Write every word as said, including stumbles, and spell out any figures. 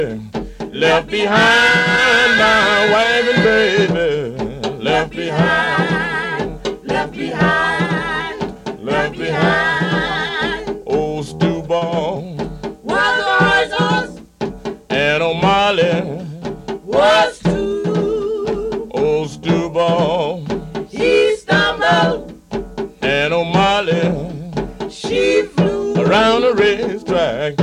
Left behind my wife and baby. Left behind, left behind, left behind. Old Stu Ball was a horse, and O'Malley was too. Old Stu Ball, he stumbled, and O'Malley, she flew around the racetrack.